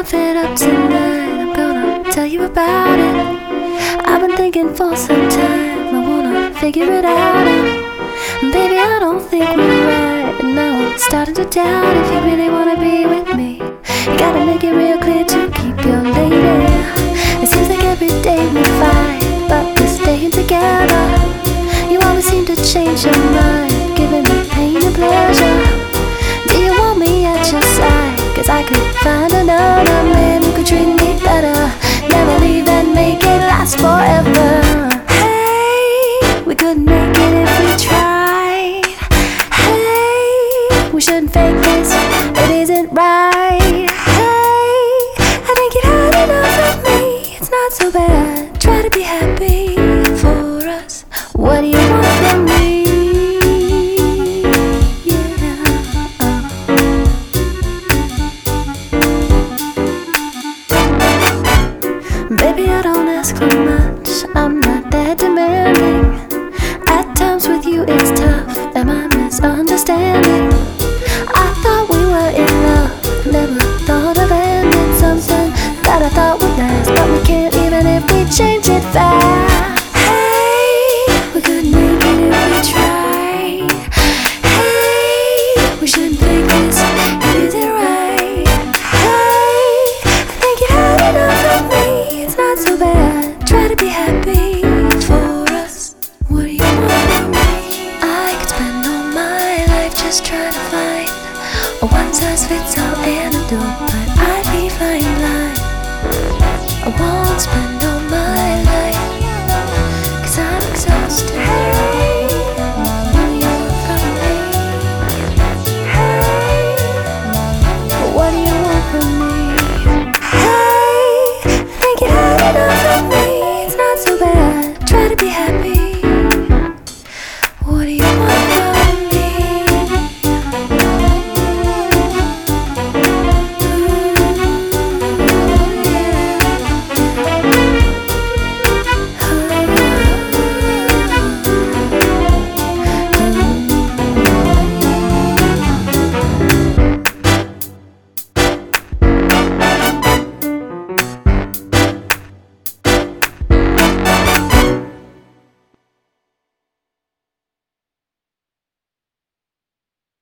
fed up tonight. I'm gonna tell you about it. I've been thinking for some time, I wanna figure it out. And baby, I don't think we're right, and now I'm starting to doubt if you really wanna be with me. You gotta make it real clear to keep your lady. It seems like every day we fight, but we're staying together. You always seem to change your mind, giving me pain and pleasure. Do you want me at your side? 'Cause I could find another man who could treat me better. Never leave and make it last forever. Hey, we couldn't make it if we tried. Hey, we shouldn't fake this, it isn't right. Hey, I think you'd had enough of me. It's not so bad, try to be happy for us. What do you want from me? Baby, I don't ask for much, I'm not that demanding. At times with you it's tough, am I misunderstanding? I thought we were in love, never thought of ending something that I thought would last. But we can't even if we change it fast. Hey, we could make it if we tried. Hey, we shouldn't think this, it isn't right. Hey, I think you had enough of me. It's not so bad, try to be happy for us. What do you want from me? I could spend all my life just trying to find a one-size-fits-all antidote, but I'd be flying blind. I won't spend